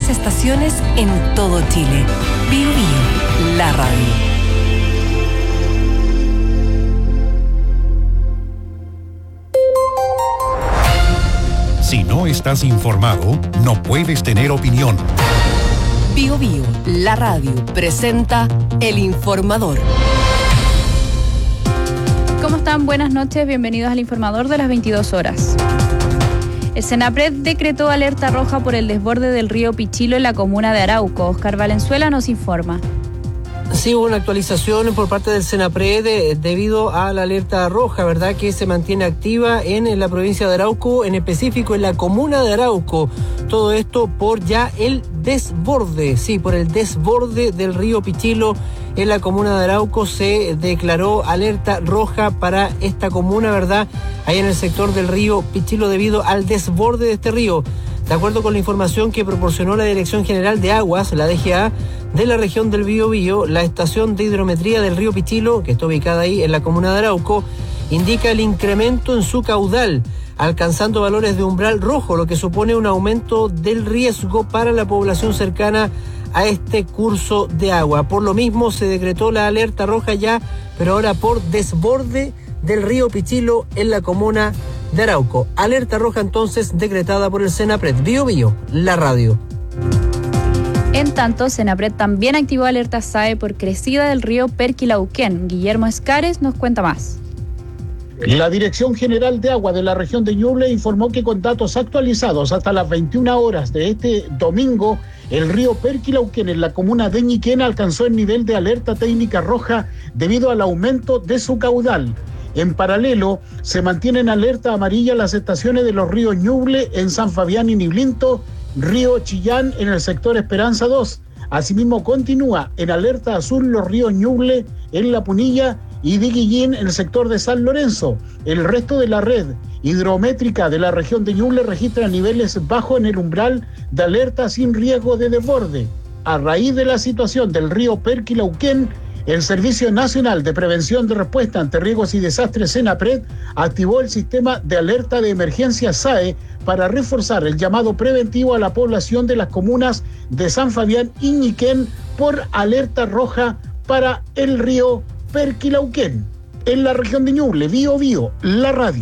estaciones en todo Chile. Bio Bio, la radio. Si no estás informado, no puedes tener opinión. Bio Bio, la radio, presenta El Informador. ¿Cómo están? Buenas noches, bienvenidos al Informador de las 22 horas. El Senapred decretó alerta roja por el desborde del río Pichilo en la comuna de Arauco. Oscar Valenzuela nos informa. Sí, hubo una actualización por parte del Senapred debido a la alerta roja, ¿verdad?, que se mantiene activa en la provincia de Arauco, en específico en la comuna de Arauco. Todo esto por ya el desborde, por el desborde del río Pichilo en la comuna de Arauco. Se declaró alerta roja para esta comuna, ¿verdad?, ahí en el sector del río Pichilo debido al desborde de este río. De acuerdo con la información que proporcionó la Dirección General de Aguas, la DGA, de la región del Biobío, la estación de hidrometría del río Pichilo, que está ubicada ahí en la comuna de Arauco, indica el incremento en su caudal, alcanzando valores de umbral rojo, lo que supone un aumento del riesgo para la población cercana a este curso de agua. Por lo mismo se decretó la alerta roja ya, pero ahora por desborde del río Pichilo en la comuna de Arauco. Alerta roja entonces decretada por el Senapred. Bio Bio, la radio. En tanto, Senapred también activó alerta SAE por crecida del río Perquilauquén. Guillermo Escares nos cuenta más. La Dirección General de Agua de la región de Ñuble informó que con datos actualizados hasta las 21 horas de este domingo, el río Perquilauquén en la comuna de Ñiquén alcanzó el nivel de alerta técnica roja debido al aumento de su caudal. En paralelo, se mantienen alerta amarilla las estaciones de los ríos Ñuble en San Fabián y Niblinto, río Chillán en el sector Esperanza 2. Asimismo, continúa en alerta azul los ríos Ñuble en La Punilla y Diguillín en el sector de San Lorenzo. El resto de la red hidrométrica de la región de Ñuble registra niveles bajos en el umbral de alerta sin riesgo de desborde. A raíz de la situación del río Perquilauquén, el Servicio Nacional de Prevención de Respuesta ante Riesgos y Desastres, Senapred, activó el sistema de alerta de emergencia SAE para reforzar el llamado preventivo a la población de las comunas de San Fabián y Ñiquén por alerta roja para el río Perquilauquén. En la región de Ñuble, Bio Bio, la radio.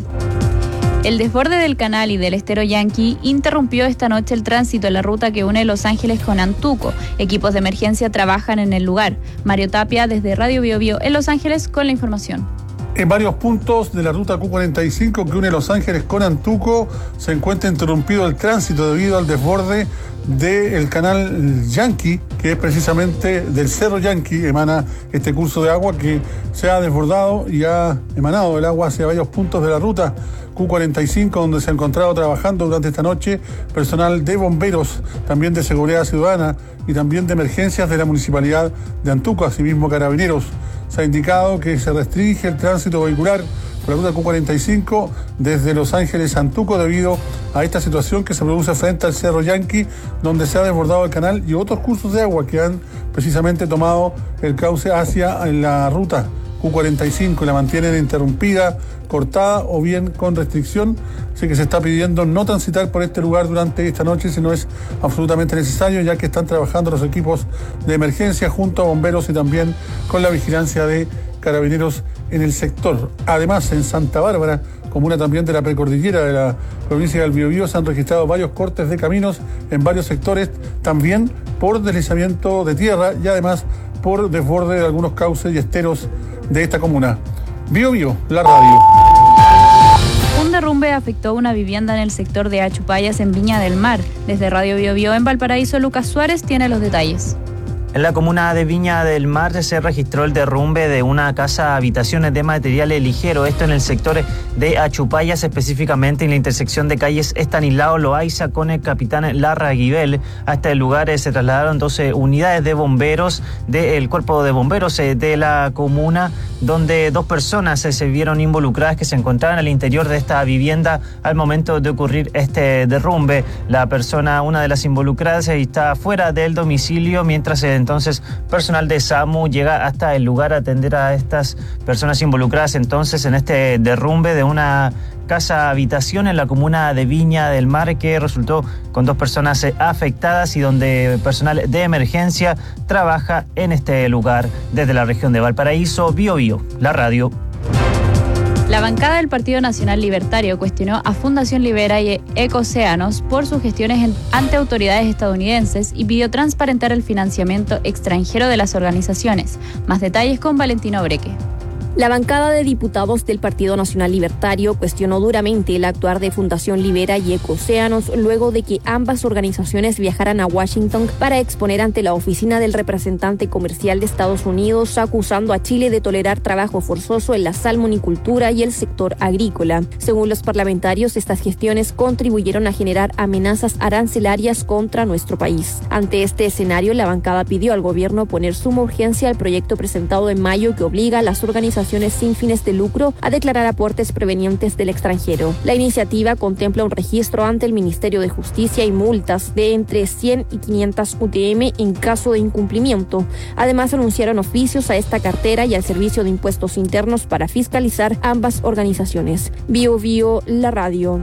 El desborde del canal y del estero Yanqui interrumpió esta noche el tránsito en la ruta que une Los Ángeles con Antuco. Equipos de emergencia trabajan en el lugar. Mario Tapia, desde Radio Bio Bio en Los Ángeles, con la información. En varios puntos de la ruta Q45 que une Los Ángeles con Antuco se encuentra interrumpido el tránsito debido al desborde del canal Yanqui, que es precisamente del Cerro Yanqui, emana este curso de agua que se ha desbordado y ha emanado el agua hacia varios puntos de la ruta Q45, donde se ha encontrado trabajando durante esta noche personal de bomberos, también de seguridad ciudadana y también de emergencias de la municipalidad de Antuco, asimismo carabineros. Se ha indicado que se restringe el tránsito vehicular por la ruta Q45 desde Los Ángeles a Antuco debido a esta situación que se produce frente al Cerro Yanqui, donde se ha desbordado el canal y otros cursos de agua que han precisamente tomado el cauce hacia la ruta Q45 y la mantienen interrumpida, cortada o bien con restricción. Así que se está pidiendo no transitar por este lugar durante esta noche si no es absolutamente necesario, ya que están trabajando los equipos de emergencia junto a bomberos y también con la vigilancia de carabineros en el sector. Además, en Santa Bárbara, comuna también de la precordillera de la provincia del Biobío, se han registrado varios cortes de caminos en varios sectores, también por deslizamiento de tierra y además por desborde de algunos cauces y esteros de esta comuna. Bio Bio, la radio. Un derrumbe afectó una vivienda en el sector de Achupayas en Viña del Mar. Desde Radio Bio Bio en Valparaíso, Lucas Suárez tiene los detalles. En la comuna de Viña del Mar se registró el derrumbe de una casa habitaciones de materiales ligeros, esto en el sector de Achupayas, específicamente en la intersección de calles Estanislao Loaiza con el capitán Larraguibel. A este lugar se trasladaron 12 unidades de bomberos del cuerpo de bomberos de la comuna, donde 2 personas se vieron involucradas que se encontraban al interior de esta vivienda al momento de ocurrir este derrumbe. La persona, una de las involucradas, está fuera del domicilio mientras se entonces personal de SAMU llega hasta el lugar a atender a estas personas involucradas entonces en este derrumbe de una casa habitación en la comuna de Viña del Mar que resultó con 2 personas afectadas y donde personal de emergencia trabaja en este lugar desde la región de Valparaíso. Biobío, la radio. La bancada del Partido Nacional Libertario cuestionó a Fundación Libera y Ecocéanos por sus gestiones ante autoridades estadounidenses y pidió transparentar el financiamiento extranjero de las organizaciones. Más detalles con Valentino Breque. La bancada de diputados del Partido Nacional Libertario cuestionó duramente el actuar de Fundación Libera y Ecocéanos luego de que ambas organizaciones viajaran a Washington para exponer ante la oficina del representante comercial de Estados Unidos, acusando a Chile de tolerar trabajo forzoso en la salmonicultura y el sector agrícola. Según los parlamentarios, estas gestiones contribuyeron a generar amenazas arancelarias contra nuestro país. Ante este escenario, la bancada pidió al gobierno poner suma urgencia al proyecto presentado en mayo que obliga a las organizaciones sin fines de lucro a declarar aportes provenientes del extranjero. La iniciativa contempla un registro ante el Ministerio de Justicia y multas de entre 100 y 500 UTM en caso de incumplimiento. Además, anunciaron oficios a esta cartera y al Servicio de Impuestos Internos para fiscalizar ambas organizaciones. Biobío, la radio.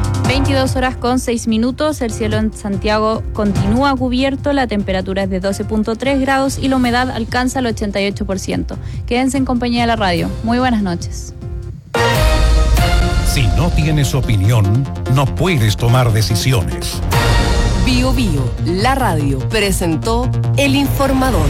22:06. El cielo en Santiago continúa cubierto, la temperatura es de 12.3 grados y la humedad alcanza el 88%. Quédense en compañía de la radio. Muy buenas noches. Si no tienes opinión, no puedes tomar decisiones. Biobío, la radio, presentó El Informador.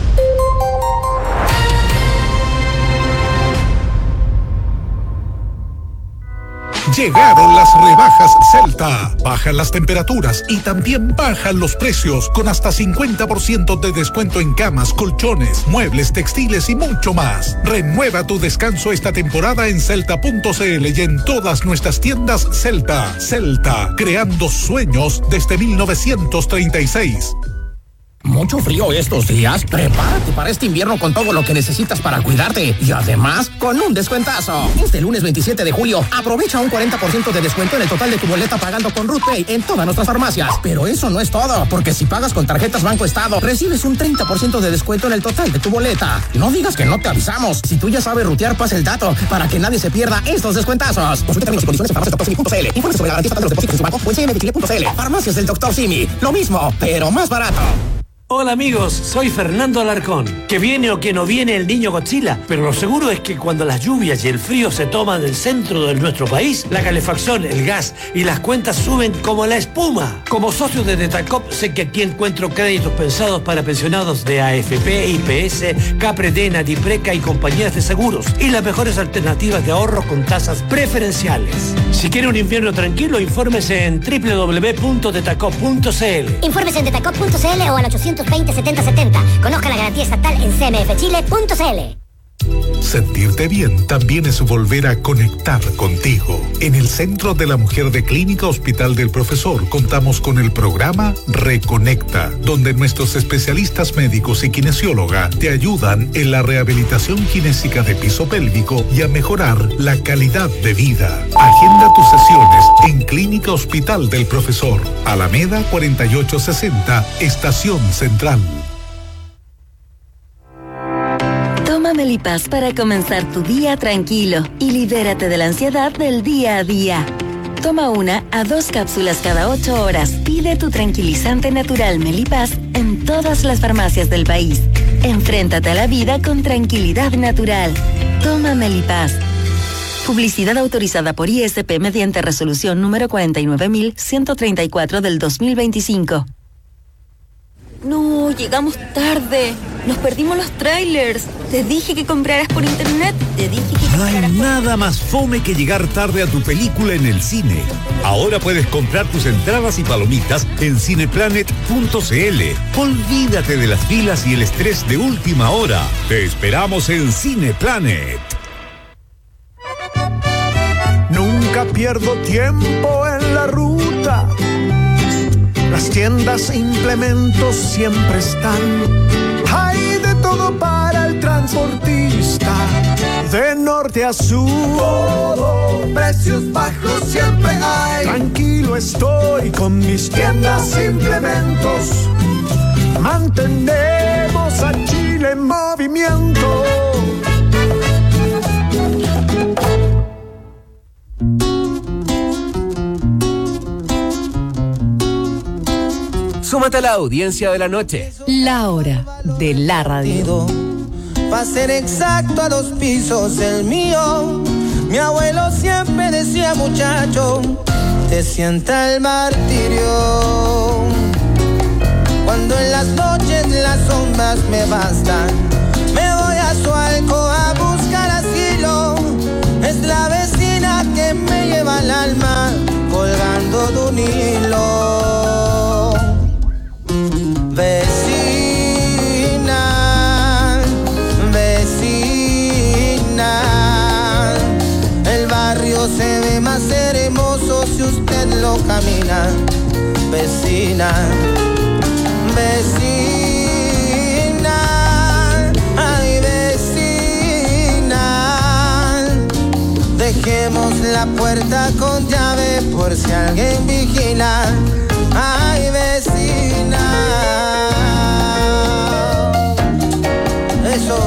Llegaron las rebajas Celta. Bajan las temperaturas y también bajan los precios con hasta 50% de descuento en camas, colchones, muebles, textiles y mucho más. Renueva tu descanso esta temporada en Celta.cl y en todas nuestras tiendas Celta. Celta, creando sueños desde 1936. Mucho frío estos días. Prepárate para este invierno con todo lo que necesitas para cuidarte. Y además, con un descuentazo. Este lunes 27 de julio, aprovecha un 40% de descuento en el total de tu boleta pagando con RootPay en todas nuestras farmacias. Pero eso no es todo, porque si pagas con tarjetas Banco Estado, recibes un 30% de descuento en el total de tu boleta. No digas que no te avisamos. Si tú ya sabes rutear, pasa el dato para que nadie se pierda estos descuentazos. Consulta términos y condiciones en farmaciasdrCl. Informe sobre la garantía de los depósitos en su banco o en cmdchile.cl. Farmacias del Dr. Simi. Lo mismo, pero más barato. Hola amigos, soy Fernando Alarcón. Que viene o que no viene el niño Godzilla, pero lo seguro es que cuando las lluvias y el frío se toman el centro de nuestro país, la calefacción, el gas y las cuentas suben como la espuma. Como socio de Detacop, sé que aquí encuentro créditos pensados para pensionados de AFP, IPS, Capredena, Dipreca y compañías de seguros y las mejores alternativas de ahorro con tasas preferenciales. Si quiere un invierno tranquilo, infórmese en www.detacop.cl. Infórmese en detacop.cl o al 820-7070. Conozca la garantía estatal en cmfchile.cl. Sentirte bien también es volver a conectar contigo. En el Centro de la Mujer de Clínica Hospital del Profesor contamos con el programa Reconecta, donde nuestros especialistas médicos y kinesióloga te ayudan en la rehabilitación kinésica de piso pélvico y a mejorar la calidad de vida. Agenda tus sesiones en Clínica Hospital del Profesor, Alameda 4860, Estación Central. Toma Melipaz para comenzar tu día tranquilo y libérate de la ansiedad del día a día. Toma 1 a 2 cápsulas cada 8 horas. Pide tu tranquilizante natural Melipaz en todas las farmacias del país. Enfréntate a la vida con tranquilidad natural. Toma Melipaz. Publicidad autorizada por ISP mediante resolución número 49.134 del 2025. No, llegamos tarde. Nos perdimos los trailers. Te dije que compraras por internet. No hay nada más fome que llegar tarde a tu película en el cine. Ahora puedes comprar tus entradas y palomitas en cineplanet.cl. Olvídate de las filas y el estrés de última hora. Te esperamos en Cineplanet. Nunca pierdo tiempo en la ruta. Las tiendas e implementos siempre están. Hay de todo para el transportista. De norte a sur, todo, precios bajos siempre hay. Tranquilo estoy con mis tiendas e implementos. Mantener Súmate a la audiencia de la noche. La hora de la radio. Pa' ser exacto, a 2 pisos el mío. Mi abuelo siempre decía, muchacho, te sienta el martirio. Cuando en las noches las sombras me bastan, me voy a su alcoba a buscar asilo. Es la vecina que me lleva el alma colgando de un hilo. Vecina, vecina, el barrio se ve más hermoso si usted lo camina. Vecina, vecina, ay vecina, dejemos la puerta con llave por si alguien vigila. Ay vecina, eso.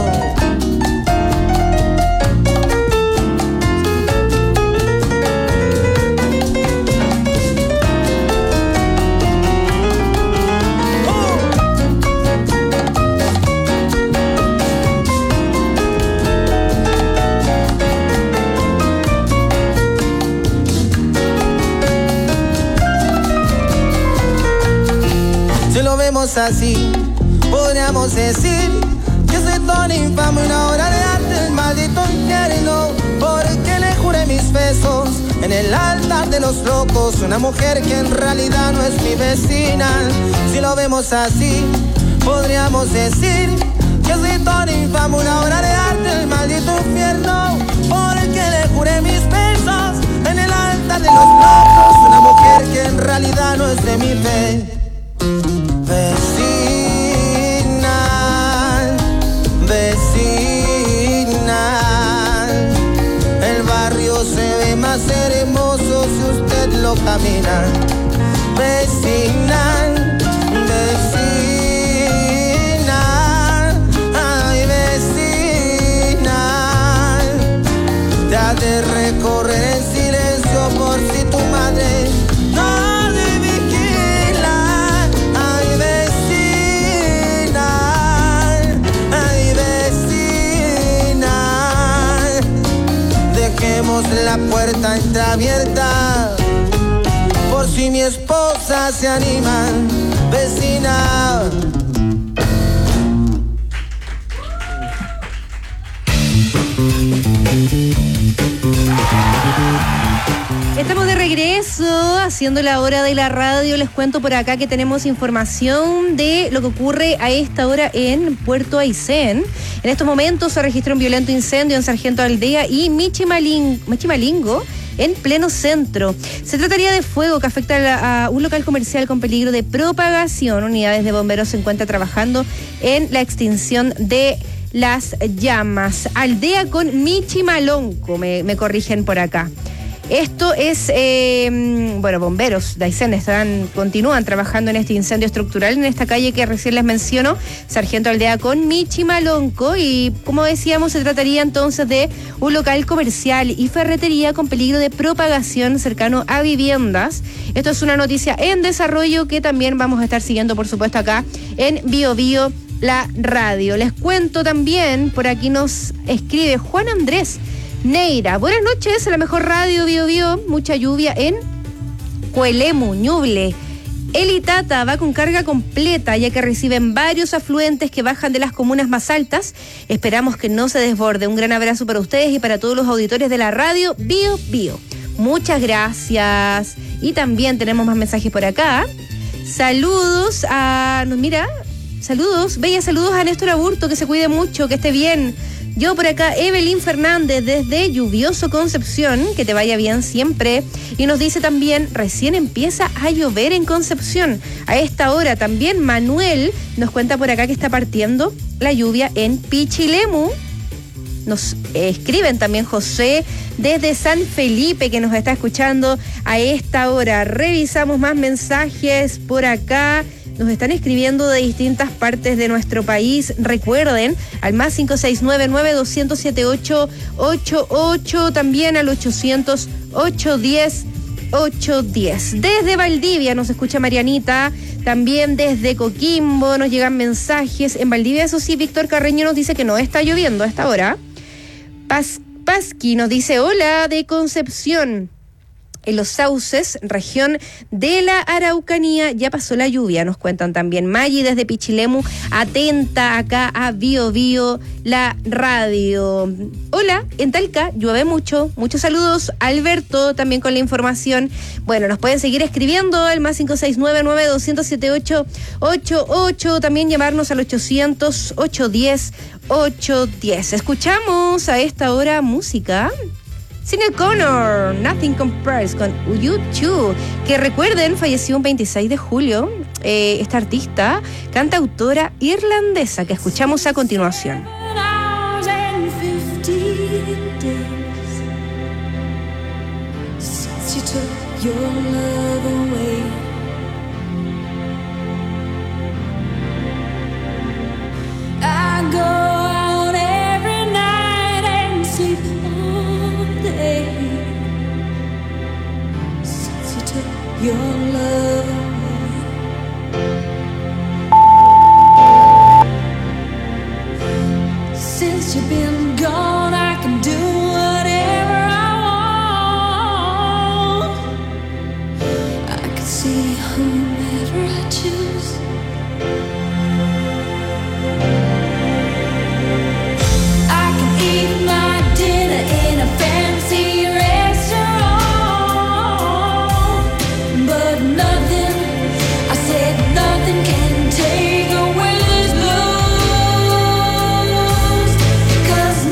Si lo vemos así, podríamos decir que soy tan infame, una obra de arte, el maldito infierno, porque le juré mis besos en el altar de los locos, una mujer que en realidad no es mi vecina. Si lo vemos así, podríamos decir que soy tan infame, una obra de arte, el maldito infierno, porque le juré mis besos en el altar de los locos, una mujer que en realidad no es de mi fe. Vecina, vecina, el barrio se ve más hermoso si usted lo camina. Vecina, vecina, ay vecina, te has de recorrer en silencio por si tu madre no te vigila. Ay vecina, ay vecina, dejemos la puerta entreabierta por si mi esposa se anima. Vecina. Estamos de regreso haciendo la hora de la radio. Les cuento por acá que tenemos información de lo que ocurre a esta hora en Puerto Aysén. En estos momentos se registró un violento incendio en Sargento Aldea y Michimalingo, en pleno centro. Se trataría de fuego que afecta a un local comercial con peligro de propagación. Unidades de bomberos se encuentran trabajando en la extinción de las llamas. Aldea con Michimalonco, me corrigen por acá. Esto es, bomberos de Aysén continúan trabajando en este incendio estructural en esta calle que recién les menciono, Sargento Aldea con Michimalonco, y como decíamos, se trataría entonces de un local comercial y ferretería con peligro de propagación cercano a viviendas. Esto es una noticia en desarrollo que también vamos a estar siguiendo, por supuesto, acá en Bio Bio, la radio. Les cuento también, por aquí nos escribe Juan Andrés Neira. Buenas noches, a la mejor radio Bio Bio. Mucha lluvia en Coelemu, Ñuble. El Itata va con carga completa, ya que reciben varios afluentes que bajan de las comunas más altas. Esperamos que no se desborde. Un gran abrazo para ustedes y para todos los auditores de la radio Bio Bio. Muchas gracias. Y también tenemos más mensajes por acá. Saludos a... Saludos, bella, saludos a Néstor Aburto, que se cuide mucho, que esté bien. Yo por acá, Evelyn Fernández, desde lluvioso Concepción, que te vaya bien siempre. Y nos dice también, recién empieza a llover en Concepción. A esta hora también Manuel nos cuenta por acá que está partiendo la lluvia en Pichilemu. Nos escriben también José desde San Felipe, que nos está escuchando a esta hora. Revisamos más mensajes por acá. Nos están escribiendo de distintas partes de nuestro país. Recuerden, al más 569-9207-888, también al 800-810-1010. 810. Desde Valdivia nos escucha Marianita, también desde Coquimbo nos llegan mensajes. En Valdivia, eso sí, Víctor Carreño nos dice que no está lloviendo a esta hora. Pasqui nos dice, hola, de Concepción. En Los Sauces, región de la Araucanía, ya pasó la lluvia, nos cuentan también. Maggi desde Pichilemu, atenta acá a Bio Bio, la radio. Hola, en Talca llueve mucho. Muchos saludos. Alberto también con la información. Bueno, nos pueden seguir escribiendo al más 569-9278-88. También llamarnos al 800-810-810. Escuchamos a esta hora música. Sinead O'Connor, Nothing Compares con U2, que recuerden, falleció un 26 de julio, esta artista, cantautora irlandesa, que escuchamos a continuación. Your love. Since you've been gone, I can do whatever I want. I can see whomever I choose. I can eat my dinner in a fancy restaurant. Nothing can take away this blues, 'cause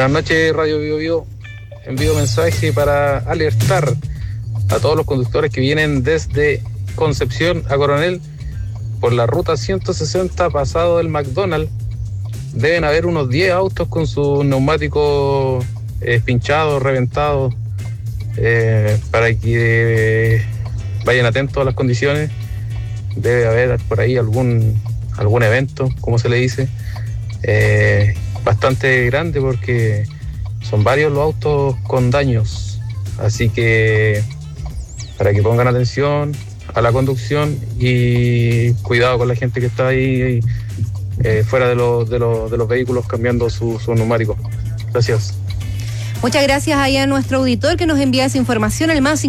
Buenas noches, Radio Bio Bio. Envío mensaje para alertar a todos los conductores que vienen desde Concepción a Coronel por la ruta 160 pasado del McDonald's. Deben haber unos 10 autos con sus neumáticos pinchados, reventados, para que vayan atentos a las condiciones. Debe haber por ahí algún evento, como se le dice, bastante grande, porque son varios los autos con daños. Así que para que pongan atención a la conducción y cuidado con la gente que está ahí fuera de los vehículos cambiando sus neumáticos. Gracias. Muchas gracias ahí a nuestro auditor que nos envía esa información al más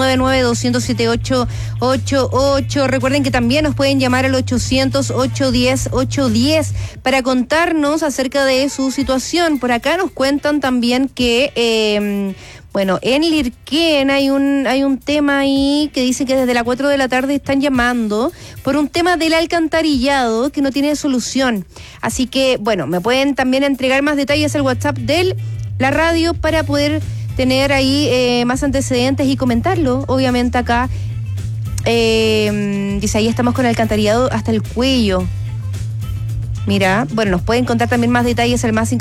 569-9207-888. Recuerden que también nos pueden llamar al 800-810-810 para contarnos acerca de su situación. Por acá nos cuentan también que en Lirquén hay un tema ahí que dice que desde las 4 de la tarde están llamando por un tema del alcantarillado que no tiene solución. Así que, me pueden también entregar más detalles al WhatsApp de la radio para poder tener ahí más antecedentes y comentarlo, obviamente acá. Dice, ahí estamos con el alcantarillado hasta el cuello. Mira, nos pueden contar también más detalles al más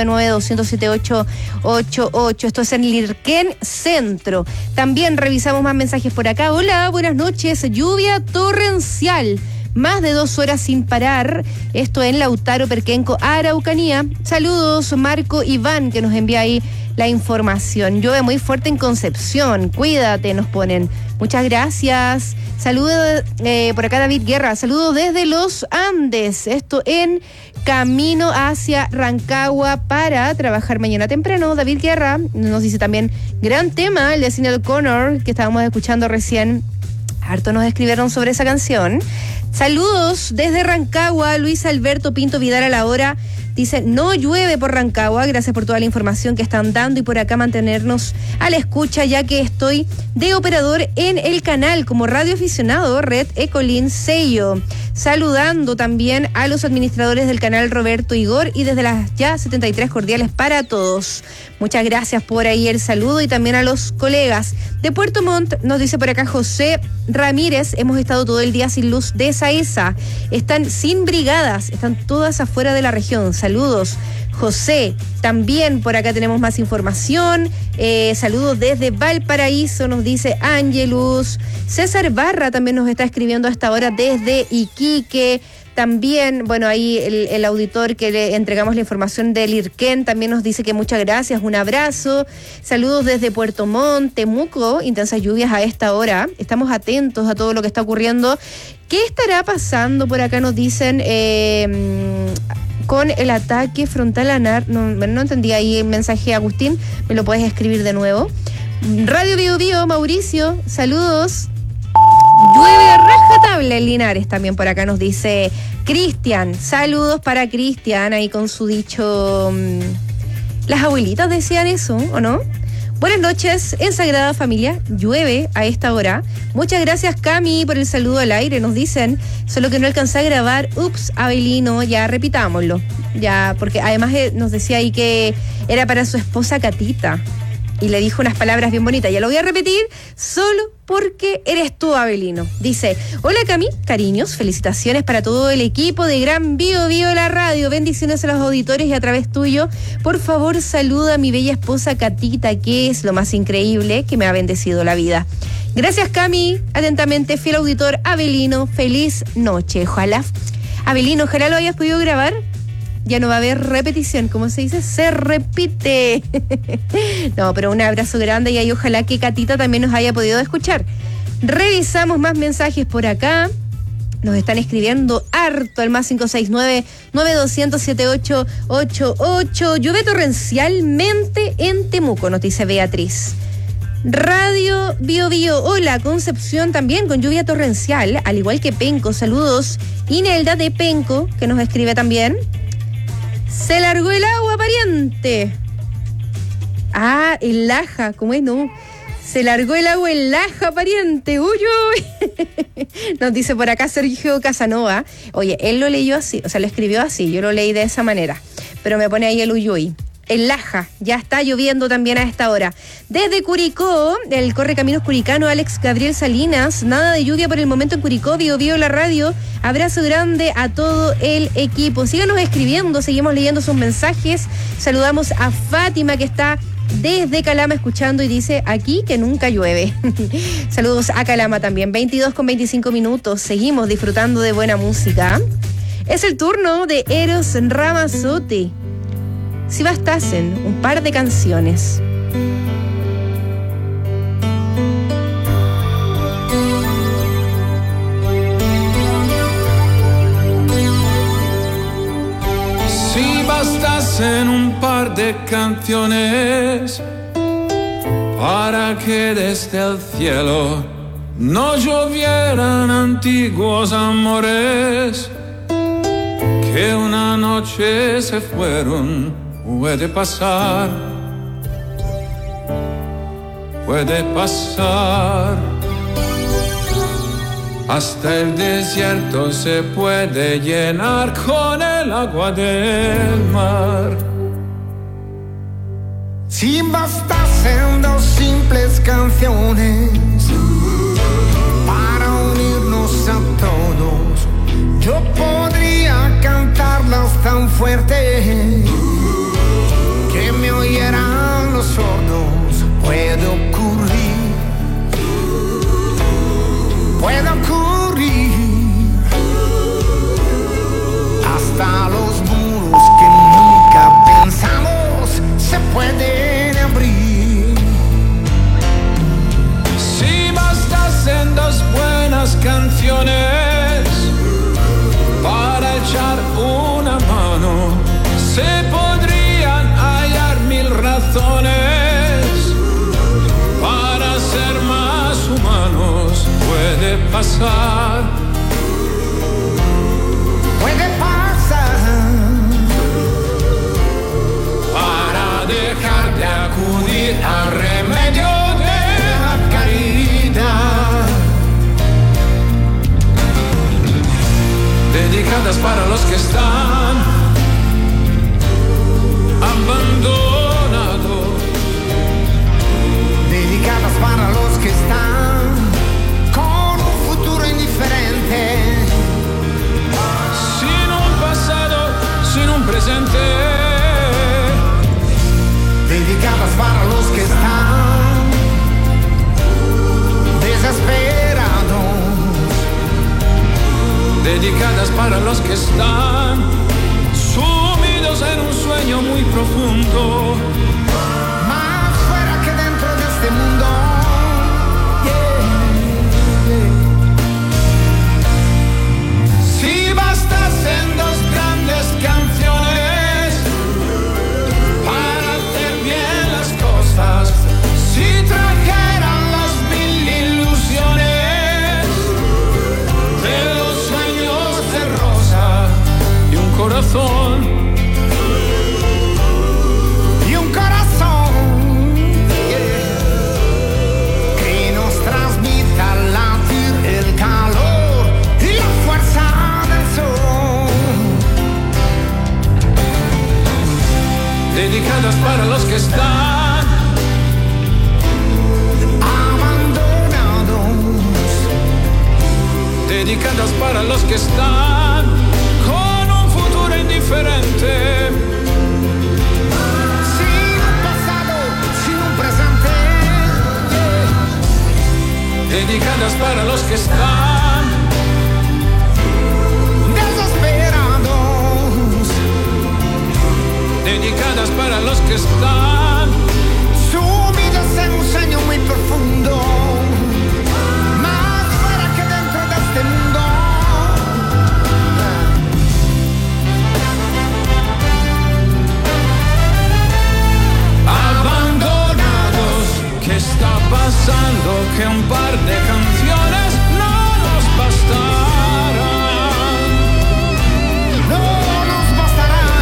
569-9207-888. Esto es en Lirquén Centro. También revisamos más mensajes por acá. Hola, buenas noches. Lluvia torrencial. Más de 2 horas sin parar. Esto en Lautaro, Perquenco, Araucanía. Saludos, Marco Iván, que nos envía ahí la información. Llueve muy fuerte en Concepción. Cuídate, nos ponen. Muchas gracias. Saludos por acá, David Guerra. Saludos desde los Andes. Esto en camino hacia Rancagua para trabajar mañana temprano. David Guerra nos dice también, gran tema, el de Sinéad O'Connor, que estábamos escuchando recién. Harto nos escribieron sobre esa canción. Saludos desde Rancagua, Luis Alberto Pinto Vidal a la hora. Dice, no llueve por Rancagua, gracias por toda la información que están dando y por acá mantenernos a la escucha, ya que estoy de operador en el canal como radioaficionado Red Ecolin Sello. Saludando también a los administradores del canal Roberto Igor y desde las ya 73 cordiales para todos. Muchas gracias por ahí el saludo y también a los colegas de Puerto Montt. Nos dice por acá José Ramírez, hemos estado todo el día sin luz de Saesa. Están sin brigadas, están todas afuera de la región. Saludos, José. También por acá tenemos más información. Saludos desde Valparaíso, nos dice Ángelus. César Barra también nos está escribiendo a esta hora desde Iquique. También, ahí el auditor que le entregamos la información del Lirquén también nos dice que muchas gracias, un abrazo. Saludos desde Puerto Montt, Temuco, intensas lluvias a esta hora. Estamos atentos a todo lo que está ocurriendo. ¿Qué estará pasando? Por acá nos dicen con el ataque frontal a NAR. No entendí ahí el mensaje, Agustín. ¿Me lo puedes escribir de nuevo? Radio Bio Bio, Mauricio, saludos. Llueve a rajatabla en Linares, también por acá nos dice Cristian. Saludos para Cristian, ahí con su dicho. Las abuelitas decían eso, ¿o no? Buenas noches, en Sagrada Familia, llueve a esta hora. Muchas gracias, Cami, por el saludo al aire, nos dicen. Solo que no alcancé a grabar. Ups, Abelino, ya repitámoslo. Ya, porque además nos decía ahí que era para su esposa Catita. Y le dijo unas palabras bien bonitas. Ya lo voy a repetir solo porque eres tú, Abelino. Dice, hola Cami, cariños, felicitaciones para todo el equipo de Gran Bio Bio la radio. Bendiciones a los auditores y a través tuyo. Por favor, saluda a mi bella esposa Catita, que es lo más increíble que me ha bendecido la vida. Gracias, Cami. Atentamente, fiel auditor Abelino. Feliz noche. Ojalá, Abelino, ojalá lo hayas podido grabar. Ya no va a haber repetición, como se dice, se repite. No, pero un abrazo grande y ahí ojalá que Catita también nos haya podido escuchar. Revisamos más mensajes por acá. Nos están escribiendo harto al más 569-9200-7888. Llueve torrencialmente en Temuco, nos dice Beatriz. Radio Bio Bio, hola, Concepción también con lluvia torrencial, al igual que Penco. Saludos, Inelda de Penco, que nos escribe también. Se largó el agua, pariente. Ah, el Laja, ¿cómo es? No. Se largó el agua en Laja, pariente. Uy, uy. Nos dice por acá Sergio Casanova. Oye, él lo leyó así, o sea, lo escribió así. Yo lo leí de esa manera. Pero me pone ahí el uyuy. en Laja. Ya está lloviendo también a esta hora. Desde Curicó, el Correcaminos Curicano, Alex Gabriel Salinas. Nada de lluvia por el momento en Curicó, Biobío la radio. Abrazo grande a todo el equipo. Síganos escribiendo, seguimos leyendo sus mensajes. Saludamos a Fátima, que está desde Calama escuchando y dice aquí que nunca llueve. Saludos a Calama también. 22:25 minutos. Seguimos disfrutando de buena música. Es el turno de Eros Ramazzotti. Si bastasen un par de canciones. Si bastasen un par de canciones para que desde el cielo no llovieran antiguos amores que una noche se fueron. Puede pasar, hasta el desierto se puede llenar con el agua del mar. Si bastasen dos simples canciones para unirnos a todos, yo podría cantarlas tan fuerte que me oyeran los sordos. Puede ocurrir, hasta los muros que nunca pensamos se pueden abrir. Si bastasen dos buenas canciones para echar una mano, se podrían hallar mil razones para ser más humanos. Puede pasar, para dejar de acudir al remedio de la caridad, dedicadas para los que están abandonados, dedicadas para los que están con un futuro indiferente, sin un pasado, sin un presente, dedicadas para los que están desesperados, dedicadas para los que están sumidos en un sueño muy profundo, más fuera que dentro de este mundo. Si bastasen dos grandes canciones para hacer bien las cosas, si trajeran las mil ilusiones de los sueños de rosa y un corazón. Que nos transmita al latir el calor y la fuerza del sol, dedicadas para los que están abandonados, dedicadas para los que están con un futuro indiferente, sin un pasado, sin un presente, dedicadas para los que están desesperados, dedicadas para los que están sumidos en un sueño muy profundo, más fuera que dentro de este mundo. Abandonados, ¿qué está pasando? Que un par de canciones no nos bastarán, no nos bastarán.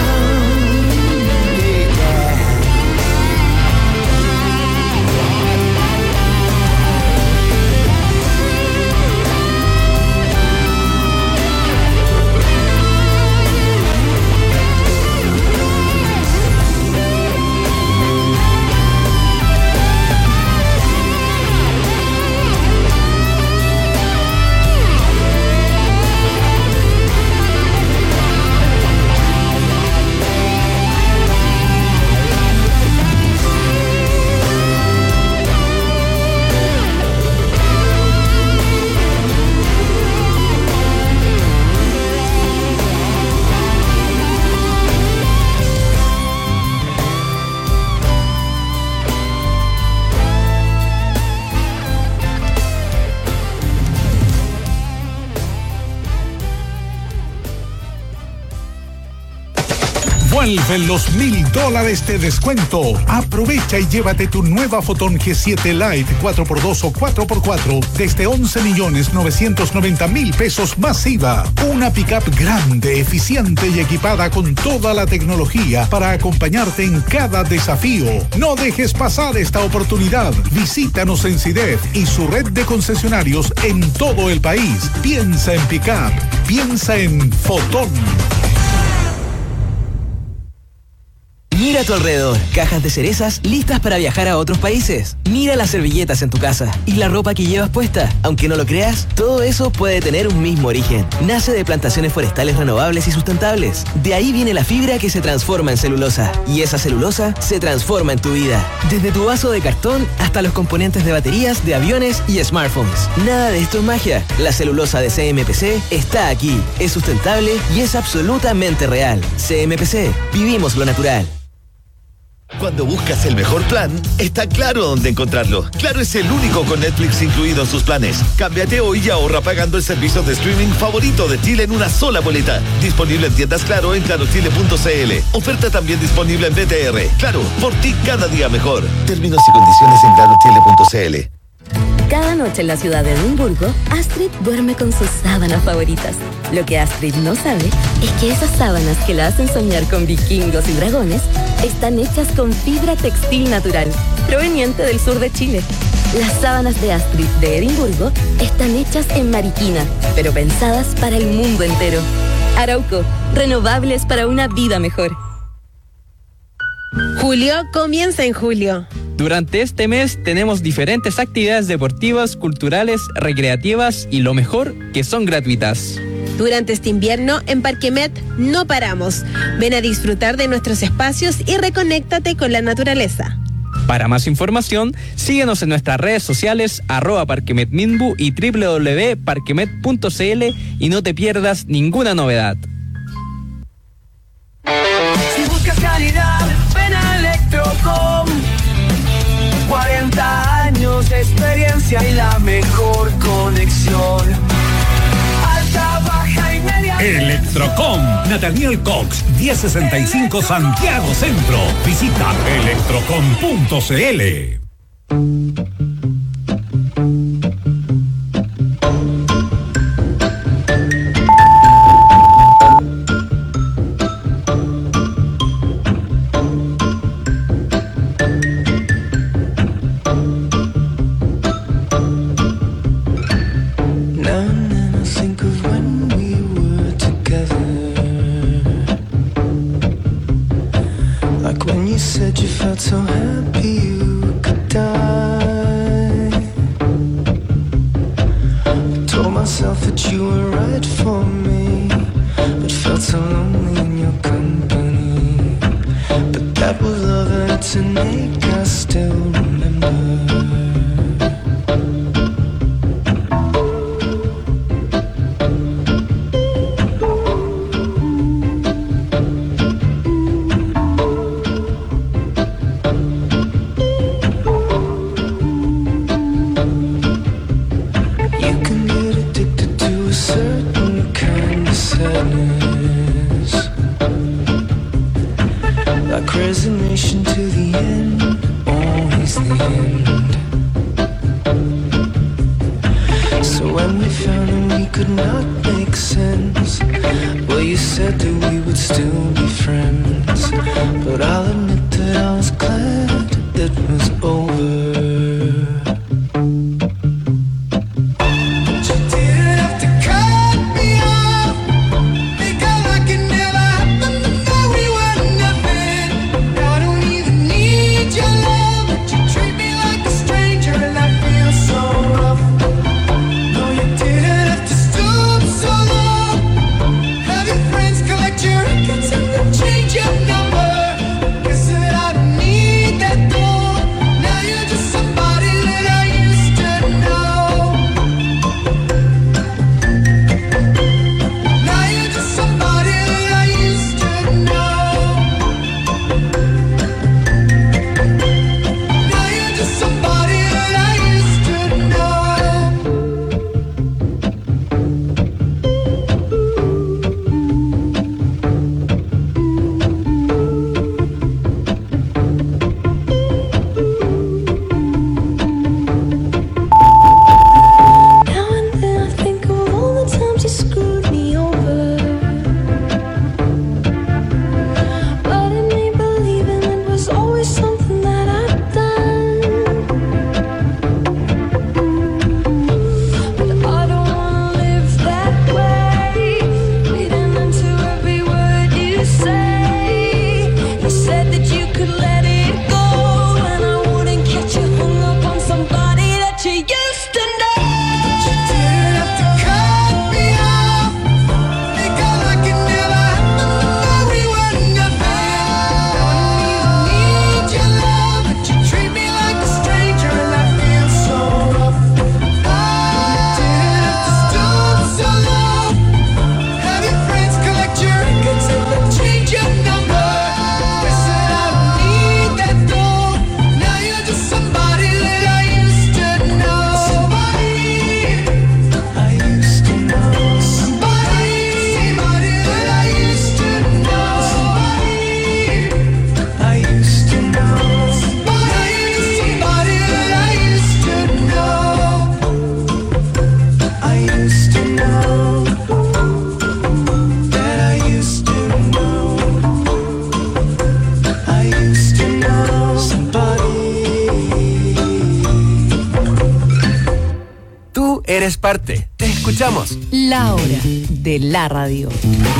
Vuelven los $1,000 de descuento. Aprovecha y llévate tu nueva Fotón G7 Lite 4x2 o 4x4 desde 11.990.000 pesos más IVA. Una pickup grande, eficiente y equipada con toda la tecnología para acompañarte en cada desafío. No dejes pasar esta oportunidad. Visítanos en CIDEF y su red de concesionarios en todo el país. Piensa en pickup. Piensa en Fotón. Mira a tu alrededor, cajas de cerezas listas para viajar a otros países. Mira las servilletas en tu casa y la ropa que llevas puesta. Aunque no lo creas, todo eso puede tener un mismo origen. Nace de plantaciones forestales renovables y sustentables. De ahí viene la fibra que se transforma en celulosa. Y esa celulosa se transforma en tu vida. Desde tu vaso de cartón hasta los componentes de baterías, de aviones y smartphones. Nada de esto es magia. La celulosa de CMPC está aquí. Es sustentable y es absolutamente real. CMPC, vivimos lo natural. Cuando buscas el mejor plan, está Claro dónde encontrarlo. Claro es el único con Netflix incluido en sus planes. Cámbiate hoy y ahorra pagando el servicio de streaming favorito de Chile en una sola boleta. Disponible en tiendas Claro en clarochile.cl. Oferta también disponible en BTR. Claro, por ti cada día mejor. Términos y condiciones en clarochile.cl. Cada noche en la ciudad de Edimburgo, Astrid duerme con sus sábanas favoritas. Lo que Astrid no sabe es que esas sábanas que la hacen soñar con vikingos y dragones están hechas con fibra textil natural, proveniente del sur de Chile. Las sábanas de Astrid de Edimburgo están hechas en Mariquina, pero pensadas para el mundo entero. Arauco, renovables para una vida mejor. Julio comienza en julio. Durante este mes tenemos diferentes actividades deportivas, culturales, recreativas y lo mejor, que son gratuitas. Durante este invierno, en Parquemet no paramos. Ven a disfrutar de nuestros espacios y reconéctate con la naturaleza. Para más información, síguenos en nuestras redes sociales @parquemetminbu y www.parquemet.cl y no te pierdas ninguna novedad. Si buscas calidad, ven a Electrocom. 40 años de experiencia y la mejor conexión. Alta, baja y media. Electrocom, Nathaniel Cox, 1065 Santiago Centro. Visita electrocom.cl. So happy you could die. I told myself that you were right for me, but felt so lonely in your company. But that was love and it's an ache I still remember. Resignation to the end, always the end. So when we found that we could not make sense, well, you said that we would still be friends. But I'll admit that I was glad it was over. Change your number, 'cause I don't need that door. Now you're just some eres parte. Te escuchamos. La hora de la radio.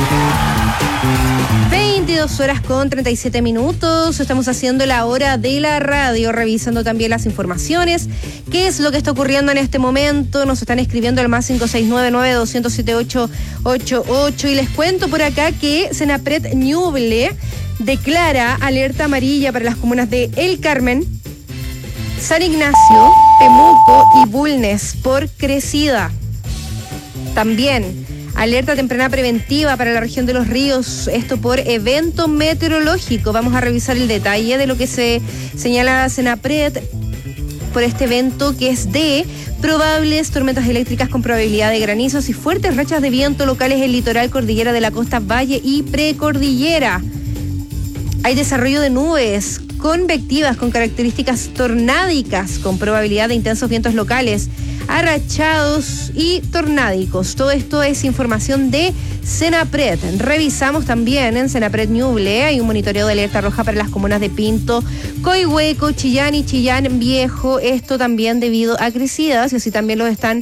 22 horas con 37 minutos. Estamos haciendo la hora de la radio, revisando también las informaciones. ¿Qué es lo que está ocurriendo en este momento? Nos están escribiendo al más 569-920-7888. Y les cuento por acá que Senapred Ñuble declara alerta amarilla para las comunas de El Carmen, San Ignacio, Temuco y Bulnes por crecida. También alerta temprana preventiva para la región de Los Ríos, esto por evento meteorológico. Vamos a revisar el detalle de lo que se señala Senapred por este evento, que es de probables tormentas eléctricas con probabilidad de granizos y fuertes rachas de viento locales en el litoral, cordillera de la costa, valle y precordillera. Hay desarrollo de nubes convectivas con características tornádicas, con probabilidad de intensos vientos locales, arrachados y tornádicos. Todo esto es información de Senapred. Revisamos también en Senapred Ñuble, hay un monitoreo de alerta roja para las comunas de Pinto, Coihueco, Chillán y Chillán Viejo. Esto también debido a crecidas, y así también nos están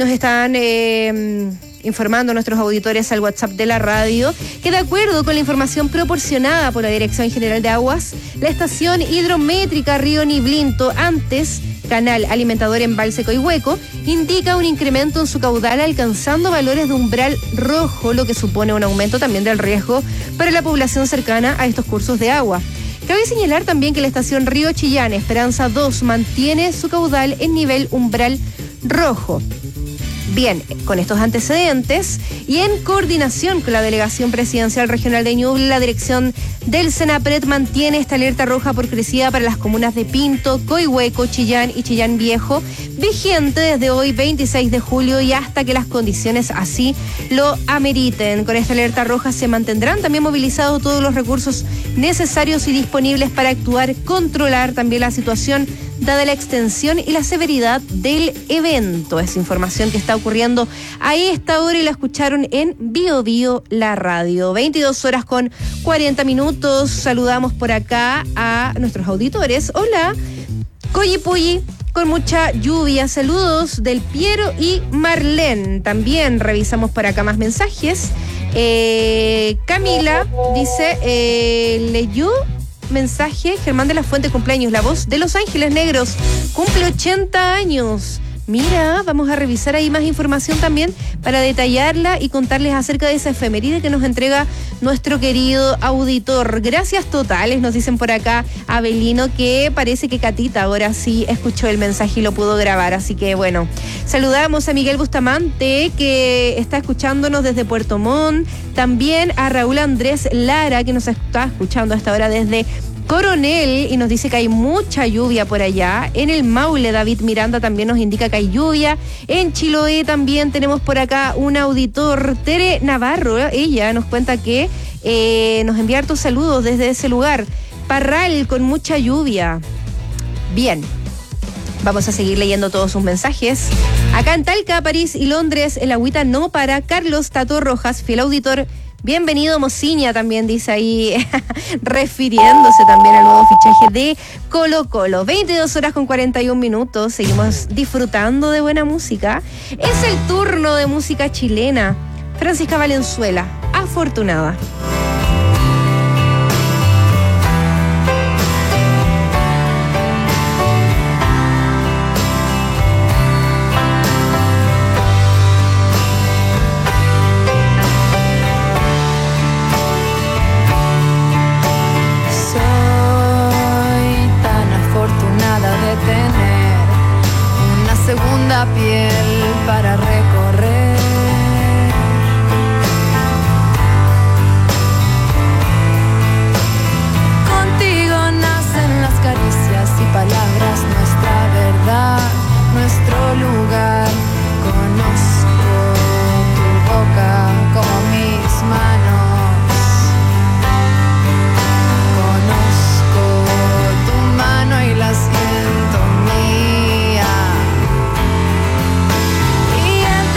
informando nuestros auditores al WhatsApp de la radio, que de acuerdo con la información proporcionada por la Dirección General de Aguas, la estación hidrométrica Río Niblinto, antes canal alimentador Embalse Coihueco, indica un incremento en su caudal alcanzando valores de umbral rojo, lo que supone un aumento también del riesgo para la población cercana a estos cursos de agua. Cabe señalar también que la estación Río Chillán Esperanza 2 mantiene su caudal en nivel umbral rojo. Bien, con estos antecedentes y en coordinación con la Delegación Presidencial Regional de Ñuble, la dirección del Senapred mantiene esta alerta roja por crecida para las comunas de Pinto, Coihueco, Chillán y Chillán Viejo, vigente desde hoy 26 de julio y hasta que las condiciones así lo ameriten. Con esta alerta roja se mantendrán también movilizados todos los recursos necesarios y disponibles para actuar, controlar también la situación dada la extensión y la severidad del evento. Es información que está ocurriendo a esta hora y la escucharon en Bio Bio, la radio. 22 horas con 40 minutos. Saludamos por acá a nuestros auditores. Hola, Coyipulli, con mucha lluvia. Saludos del Piero y Marlene. También revisamos por acá más mensajes. Camila dice, leyó mensaje, Germán de la Fuente, cumpleaños, la voz de Los Ángeles Negros, cumple 80 años. Mira, vamos a revisar ahí más información también para detallarla y contarles acerca de esa efeméride que nos entrega nuestro querido auditor. Gracias totales, nos dicen por acá Abelino, que parece que Catita ahora sí escuchó el mensaje y lo pudo grabar, así que bueno. Saludamos a Miguel Bustamante, que está escuchándonos desde Puerto Montt, también a Raúl Andrés Lara, que nos está escuchando hasta ahora desde Coronel y nos dice que hay mucha lluvia por allá. En el Maule, David Miranda también nos indica que hay lluvia. En Chiloé también tenemos por acá un auditor, Tere Navarro. Ella nos cuenta que nos envía hartos saludos desde ese lugar. Parral, con mucha lluvia. Bien, vamos a seguir leyendo todos sus mensajes. Acá en Talca, París y Londres, el agüita no para. Carlos Tato Rojas, fiel auditor. Bienvenido Mociña, también dice ahí, refiriéndose también al nuevo fichaje de Colo Colo. 22 horas con 41 minutos, seguimos disfrutando de buena música. Es el turno de música chilena. Francisca Valenzuela, Afortunada. Piel para recorrer. Contigo nacen las caricias y palabras, nuestra verdad, nuestro lugar. Conozco tu boca como mis manos. Conozco tu mano y la siento mía. Y en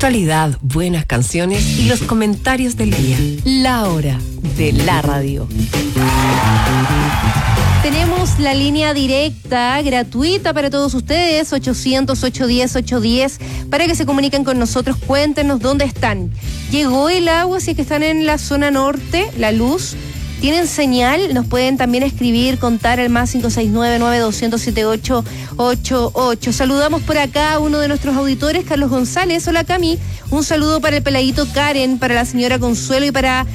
Actualidad, buenas canciones y los comentarios del día. La hora de la radio. Tenemos la línea directa, gratuita para todos ustedes, 800-810-810, para que se comuniquen con nosotros, cuéntenos dónde están. Llegó el agua, si es que están en la zona norte, la luz. ¿Tienen señal? Nos pueden también escribir, contar al más 569-9200-7888. Saludamos por acá a uno de nuestros auditores, Carlos González. Hola, Cami. Un saludo para el peladito Karen, para la señora Consuelo y para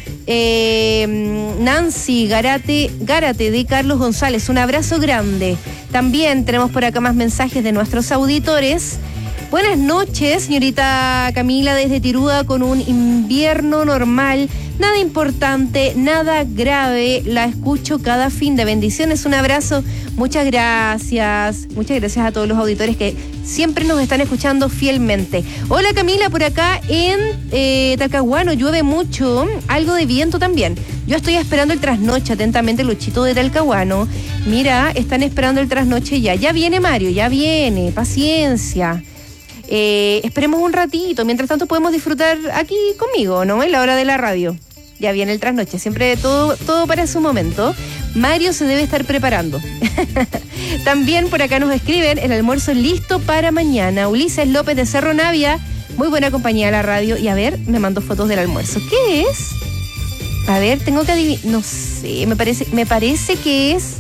Nancy Gárate de Carlos González. Un abrazo grande. También tenemos por acá más mensajes de nuestros auditores. Buenas noches, señorita Camila, desde Tirúa, con un invierno normal. Nada importante, nada grave. La escucho cada fin de. Bendiciones, un abrazo. Muchas gracias. Muchas gracias a todos los auditores que siempre nos están escuchando fielmente. Hola, Camila, por acá en Talcahuano llueve mucho, algo de viento también. Yo estoy esperando el trasnoche, atentamente, Luchito de Talcahuano. Mira, están esperando el trasnoche ya. Ya viene, Mario, ya viene. Paciencia. Esperemos un ratito. Mientras tanto podemos disfrutar aquí conmigo, ¿no? En la hora de la radio. Ya viene el trasnoche. Siempre todo para su momento. Mario se debe estar preparando. También por acá nos escriben: el almuerzo listo para mañana. Ulises López de Cerro Navia. Muy buena compañía a la radio. Y a ver, me mandó fotos del almuerzo. ¿Qué es? A ver, tengo que adivinar. No sé, me parece que es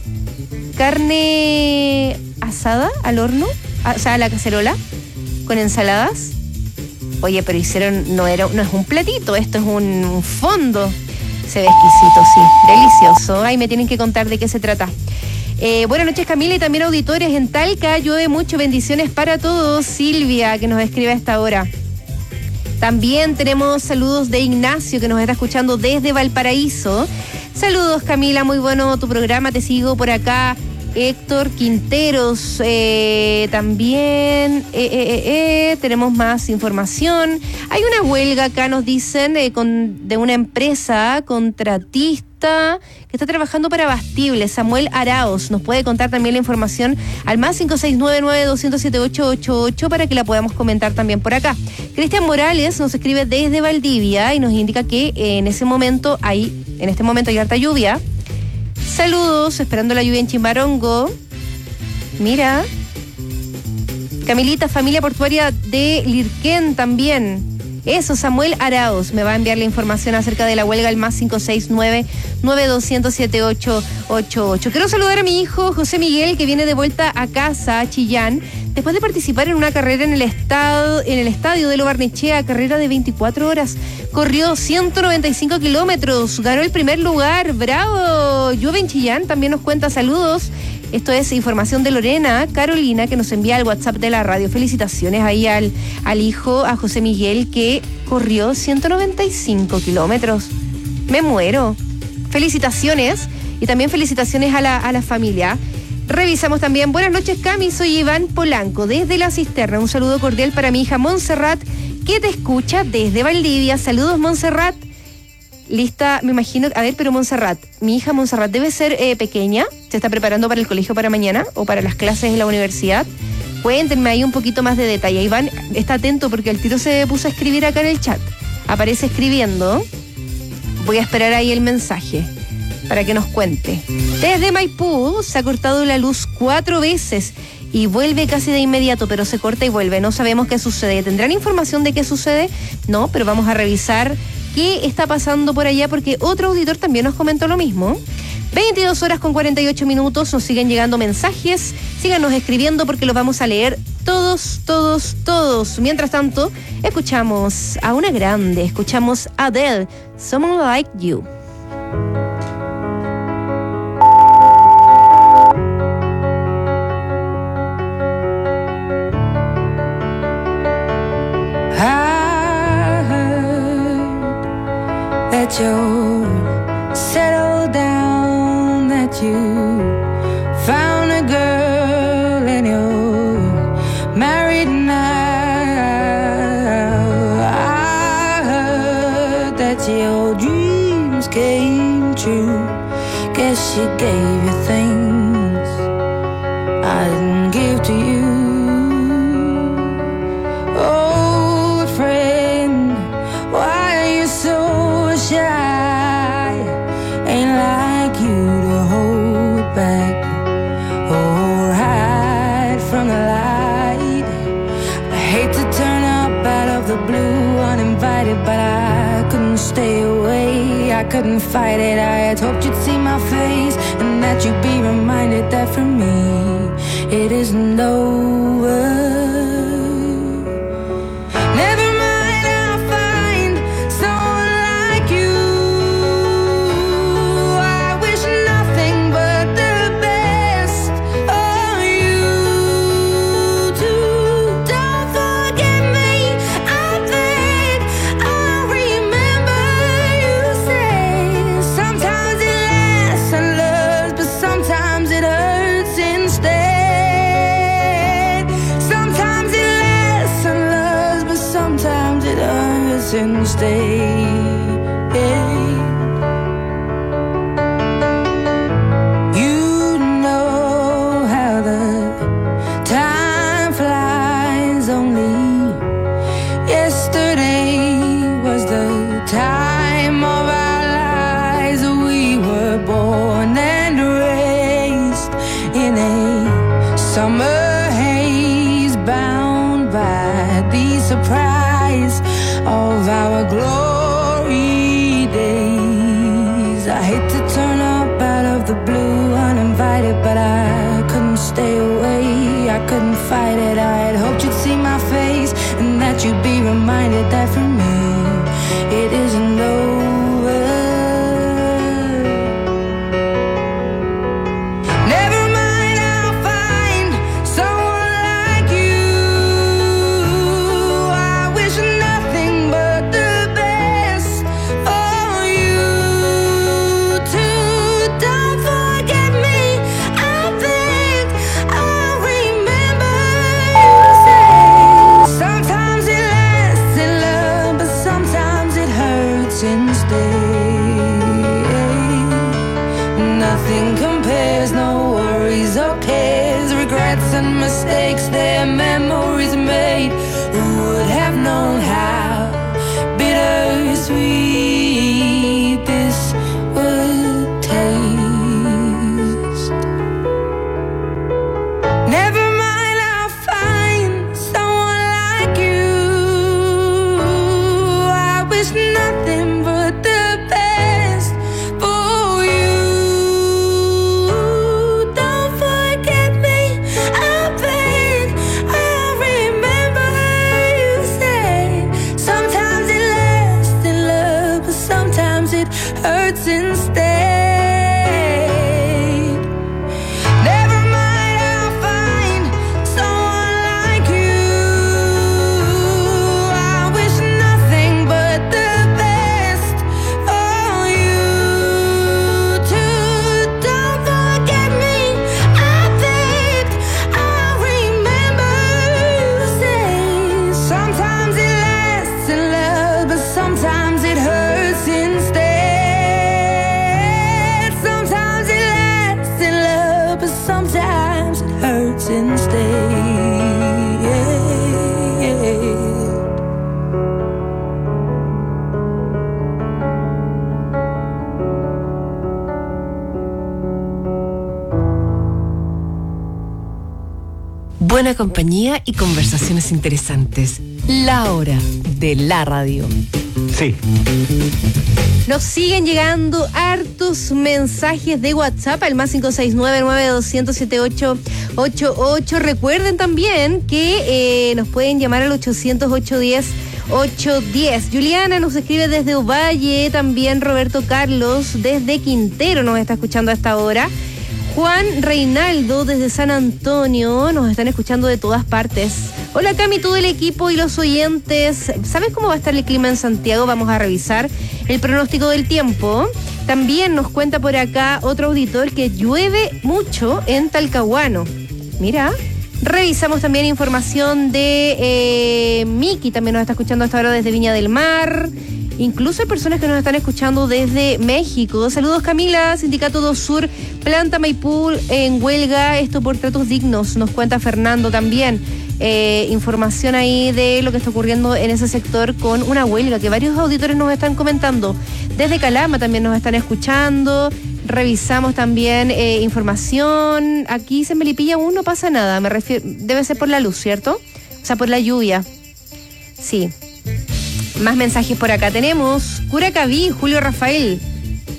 carne asada al horno. O sea, a la cacerola. Con ensaladas. Oye, pero hicieron, no es un platito, esto es un fondo. Se ve exquisito, sí, delicioso. Ay, me tienen que contar de qué se trata. Buenas noches, Camila, y también auditores en Talca. Llueve mucho, bendiciones para todos. Silvia, que nos escribe a esta hora. También tenemos saludos de Ignacio, que nos está escuchando desde Valparaíso. Saludos, Camila, muy bueno tu programa, te sigo por acá. Héctor Quinteros, también tenemos más información. Hay una huelga acá, nos dicen, de una empresa contratista que está trabajando para Bastible. Samuel Araos nos puede contar también la información al más 569-9200-7888 para que la podamos comentar también por acá. Cristian Morales nos escribe desde Valdivia y nos indica que en este momento hay harta lluvia. Saludos, esperando la lluvia en Chimbarongo. Mira. Camilita, familia portuaria de Lirquén también. Eso, Samuel Araos me va a enviar la información acerca de la huelga al más 569-9200-7888. Quiero saludar a mi hijo José Miguel, que viene de vuelta a casa, a Chillán, después de participar en una carrera en el estadio de Lo Barnechea, carrera de 24 horas. Corrió 195 kilómetros, ganó el primer lugar. ¡Bravo! Llueve en Chillán, también nos cuenta saludos. Esto es información de Lorena Carolina, que nos envía al WhatsApp de la radio. Felicitaciones ahí al hijo, a José Miguel, que corrió 195 kilómetros. Me muero. Felicitaciones. Y también felicitaciones a la familia. Revisamos también. Buenas noches, Cami. Soy Iván Polanco, desde La Cisterna. Un saludo cordial para mi hija Montserrat, que te escucha desde Valdivia. Saludos, Montserrat. Lista, me imagino. A ver, pero Montserrat, mi hija Montserrat debe ser pequeña. ¿Se está preparando para el colegio para mañana o para las clases en la universidad? Cuéntenme ahí un poquito más de detalle. Iván está atento porque el tiro se puso a escribir acá en el chat. Aparece escribiendo. Voy a esperar ahí el mensaje para que nos cuente. Desde Maipú se ha cortado la luz 4 veces y vuelve casi de inmediato, pero se corta y vuelve. No sabemos qué sucede. ¿Tendrán información de qué sucede? No, pero vamos a revisar qué está pasando por allá, porque otro auditor también nos comentó lo mismo. 22 horas con 48 minutos, nos siguen llegando mensajes. Síganos escribiendo porque los vamos a leer todos. Mientras tanto, escuchamos a una grande, escuchamos a Adele, Someone Like You. That you settled down, that you found a girl and you're married now. I heard that your dreams came true. Guess she gave you things I didn't give to you. Old friend, I couldn't fight it. I had hoped you'd see my face and that you'd be reminded that for me it isn't over. Never mind, I'll find someone like you. I wish nothing but the best for you too. Don't forget me, I beg. I remember you say sometimes it lasts and loves, but sometimes it hurts instead. Sometimes it lasts and loves, but sometimes it hurts instead. You know how the time flies. Only yesterday was the time of our lives. We were born and raised in a summer haze, bound by the surprise of our glory days. I hate to turn up out of the blue uninvited, but I couldn't stay away. I couldn't fight it. I had hoped you'd see my face and that you'd be reminded that for me it isn't over. Never mind, I'll find someone like you. I wish nothing but the best for you too. Don't forget me, I beg. I remember you say sometimes it lasts in love, but sometimes it hurts instead. Nothing compares, no worries or cares, regrets and mistakes, their memories made. Who would have known how bittersweet this would taste? Never mind, I'll find someone like you. I wish nothing but the best for you. Don't forget me, I beg. I remember you say sometimes it lasts in love, but sometimes it hurts instead. Never mind, I'll find someone like you. I wish nothing but the best for you too. Don't forget me, I beg. I remember you say sometimes it lasts in love, but sometimes it hurts instead. Sometimes it lasts in love, but sometimes it hurts instead. Buena compañía y conversaciones interesantes. La hora de la radio. Sí. Nos siguen llegando hartos mensajes de WhatsApp al más 569-9200-7888. Recuerden también que nos pueden llamar al 800-810-810. Juliana nos escribe desde Ovalle, también Roberto Carlos desde Quintero nos está escuchando a esta hora. Juan Reinaldo desde San Antonio, nos están escuchando de todas partes. Hola Cami, todo el equipo y los oyentes. ¿Sabes cómo va a estar el clima en Santiago? Vamos a revisar el pronóstico del tiempo. También nos cuenta por acá otro auditor que llueve mucho en Talcahuano. Mira, revisamos también información de Miki, también nos está escuchando hasta ahora desde Viña del Mar. Incluso hay personas que nos están escuchando desde México. Saludos Camila, Sindicato 2 Sur, Planta Maipú en huelga, esto por tratos dignos, nos cuenta Fernando también. Información ahí de lo que está ocurriendo en ese sector con una huelga que varios auditores nos están comentando. Desde Calama también nos están escuchando. Revisamos también información. Aquí en Melipilla aún no pasa nada, me refiero, debe ser por la luz, ¿cierto? O sea, por la lluvia. Sí. Más mensajes por acá tenemos. Curacaví, Julio Rafael.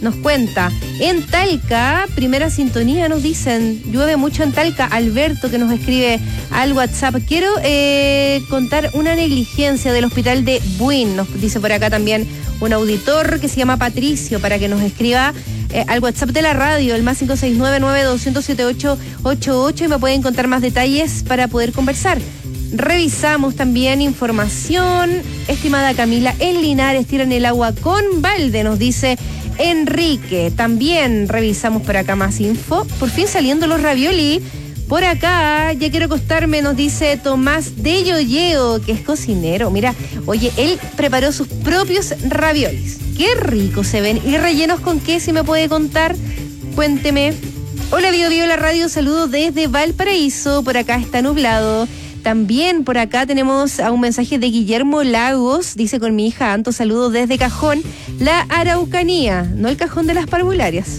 nos cuenta. En Talca, primera sintonía, nos dicen. Llueve mucho en Talca. Alberto, que nos escribe al WhatsApp. Quiero contar una negligencia del hospital de Buin. Nos dice por acá también un auditor que se llama Patricio, para que nos escriba al WhatsApp de la radio, el más 569-9200-7888, y me pueden contar más detalles para poder conversar. Revisamos también información. Estimada Camila, en Linares tiran el agua con balde, nos dice Enrique. También revisamos por acá más info. Por fin saliendo los ravioli. Por acá, ya quiero acostarme, nos dice Tomás de Yoyeo, que es cocinero. Mira, oye, él preparó sus propios raviolis. Qué ricos se ven. ¿Y rellenos con qué? Si me puede contar, cuénteme. Hola, Bio Bio, la radio, saludos desde Valparaíso. Por acá está nublado. También por acá tenemos a un mensaje de Guillermo Lagos. Dice: con mi hija Anto, saludos desde Cajón, la Araucanía. No el Cajón de las Parvularias.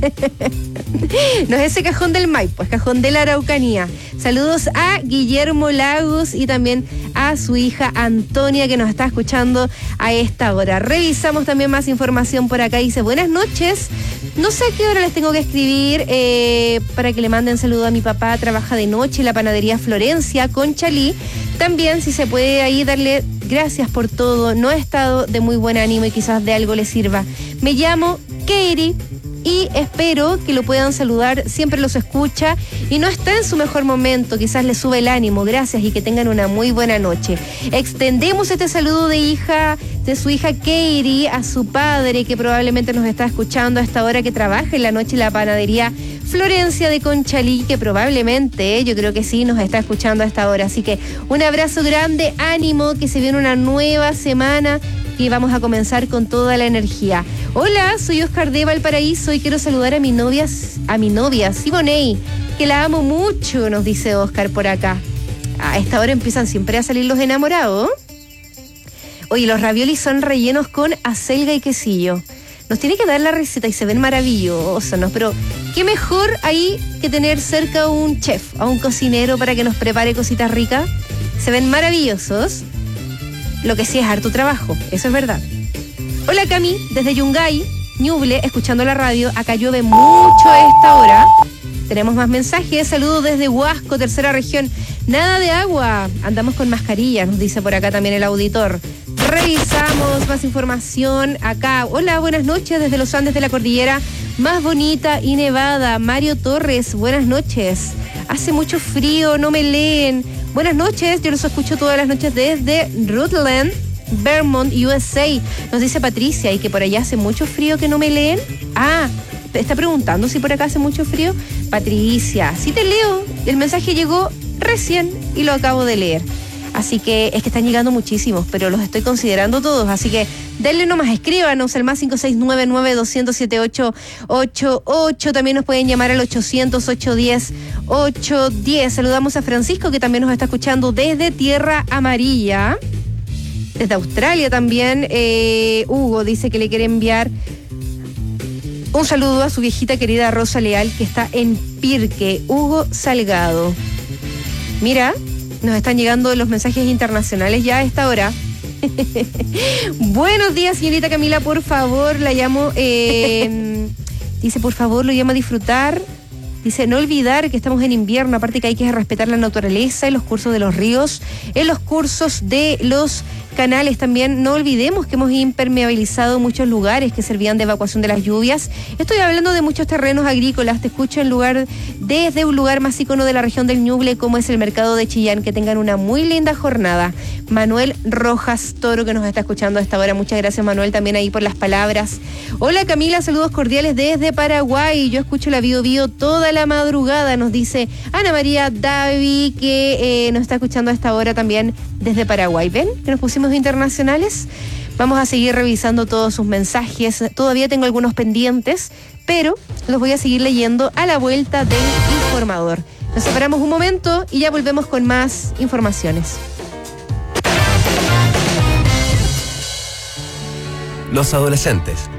No es ese Cajón del Maipo, es Cajón de la Araucanía. Saludos a Guillermo Lagos y también a su hija Antonia, que nos está escuchando a esta hora. Revisamos también más información por acá. Dice: buenas noches. No sé a qué hora les tengo que escribir para que le manden saludo a mi papá. Trabaja de noche en la panadería Florencia con Chalí. También, si se puede ahí darle gracias por todo. No he estado de muy buen ánimo y quizás de algo le sirva. Me llamo Katie y espero que lo puedan saludar. Siempre los escucha y no está en su mejor momento. Quizás le sube el ánimo. Gracias y que tengan una muy buena noche. Extendemos este saludo de su hija Katie a su padre, que probablemente nos está escuchando a esta hora, que trabaja en la noche en la panadería Florencia de Conchalí, que probablemente, yo creo que sí, nos está escuchando a esta hora. Así que un abrazo grande, ánimo, que se viene una nueva semana y vamos a comenzar con toda la energía. Hola, soy Oscar de Valparaíso y quiero saludar a mi novia Siboney, que la amo mucho, nos dice Oscar por acá. A esta hora empiezan siempre a salir los enamorados. Oye, los raviolis son rellenos con acelga y quesillo. Nos tiene que dar la receta y se ven maravillosos, ¿no? Pero qué mejor ahí que tener cerca a un chef, a un cocinero para que nos prepare cositas ricas. Se ven maravillosos. Lo que sí es harto trabajo, eso es verdad. Hola Cami, desde Yungay, Ñuble, escuchando la radio. Acá llueve mucho a esta hora. Tenemos más mensajes. Saludos desde Huasco, tercera región. Nada de agua, andamos con mascarilla, nos dice por acá también el auditor. Revisamos más información acá. Hola, buenas noches desde los Andes de la cordillera más bonita y nevada. Mario Torres, buenas noches. Hace mucho frío, no me leen. Buenas noches, yo los escucho todas las noches desde Rutland, Vermont, USA. Nos dice Patricia, y que por allá hace mucho frío, que no me leen. Ah, está preguntando si por acá hace mucho frío. Patricia, sí te leo. El mensaje llegó recién y lo acabo de leer. Así que es que están llegando muchísimos, pero los estoy considerando todos. Así que denle nomás, escríbanos al más 569-9200-7888. También nos pueden llamar al 800-810-810. Saludamos a Francisco, que también nos está escuchando desde Tierra Amarilla. Desde Australia también. Hugo dice que le quiere enviar un saludo a su viejita querida Rosa Leal, que está en Pirque. Hugo Salgado. Mira, nos están llegando los mensajes internacionales ya a esta hora. Buenos días, señorita Camila, por favor, la llamo. Dice, por favor, lo llamo a disfrutar. Dice, no olvidar que estamos en invierno, aparte que hay que respetar la naturaleza en los cursos de los ríos, en los cursos de los canales también. No olvidemos que hemos impermeabilizado muchos lugares que servían de evacuación de las lluvias. Estoy hablando de muchos terrenos agrícolas. Te escucho desde un lugar más ícono de la región del Ñuble, como es el mercado de Chillán. Que tengan una muy linda jornada. Manuel Rojas Toro, que nos está escuchando a esta hora. Muchas gracias, Manuel, también ahí por las palabras. Hola Camila, saludos cordiales desde Paraguay. Yo escucho la Bio Bio toda la madrugada, nos dice Ana María Davi, que nos está escuchando a esta hora también desde Paraguay. ¿Ven? Que nos pusimos internacionales. Vamos a seguir revisando todos sus mensajes. Todavía tengo algunos pendientes, pero los voy a seguir leyendo a la vuelta del informador. Nos separamos un momento y ya volvemos con más informaciones. Los adolescentes